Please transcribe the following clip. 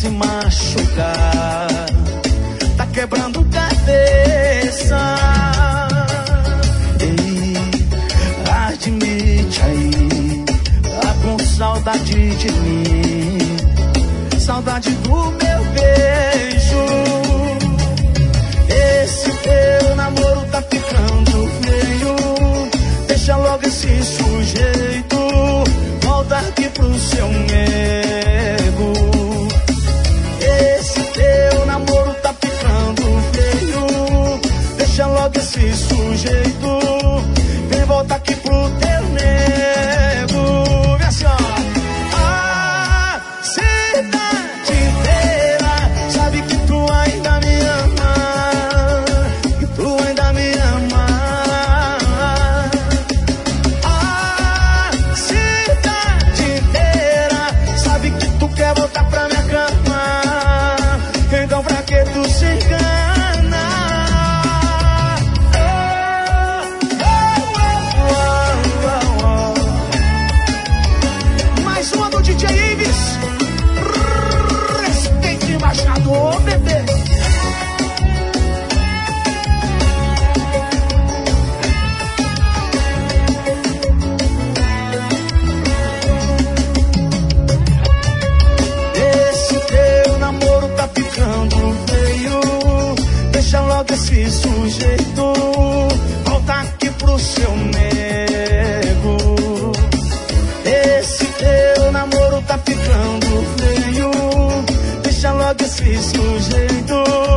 se machucar, tá quebrando cabeça. Ei, admite aí, tá com saudade de mim, saudade do meu beijo. Esse teu namoro tá ficando feio, deixa logo esse sujeito, volta aqui pro seu nego. Esse teu namoro tá ficando feio, deixa logo esse sujeito, vem volta aqui pro teu nego. Vê assim, ó. A cidade inteira sabe que tu ainda me ama, que tu ainda me ama. A cidade inteira sabe que tu quer voltar pra minha cama, então pra que tu se engana? Mais uma do DJ Ives. Respeite o embaixador, bebê. Esse teu namoro tá ficando feio, deixa logo esse sujeito, volta aqui pro seu nego. Esse teu namoro tá ficando feio, deixa logo esse sujeito,